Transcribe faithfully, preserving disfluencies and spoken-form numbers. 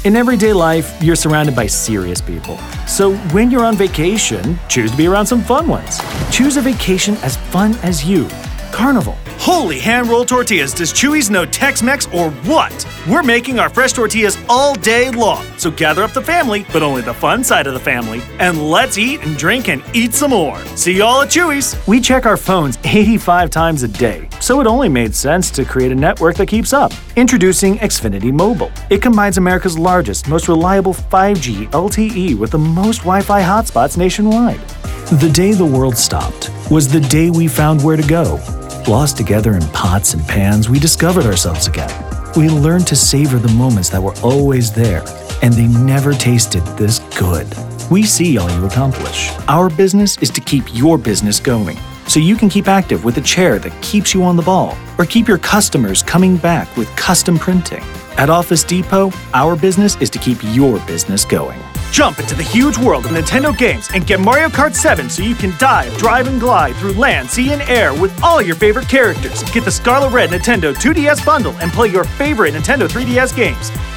In everyday life, you're surrounded by serious people. So when you're on vacation, choose to be around some fun ones. Choose a vacation as fun as you. Carnival. Holy hand-rolled tortillas, does Chuy's know Tex-Mex or what? We're making our fresh tortillas all day long, so gather up the family, but only the fun side of the family, and let's eat and drink and eat some more. See y'all at Chuy's. We check our phones eighty-five times a day, so it only made sense to create a network that keeps up. Introducing Xfinity Mobile. It combines America's largest, most reliable five G L T E with the most Wi-Fi hotspots nationwide. The day the world stopped was the day we found where to go. Lost together in pots and pans, we discovered ourselves again. We learned to savor the moments that were always there, and they never tasted this good. We see all you accomplish. Our business is to keep your business going, so you can keep active with a chair that keeps you on the ball, or keep your customers coming back with custom printing. At Office Depot, our business is to keep your business going. Jump into the huge world of Nintendo games and get Mario Kart seven so you can dive, drive, and glide through land, sea, and air with all your favorite characters. Get the Scarlet Red Nintendo two D S bundle and play your favorite Nintendo three D S games.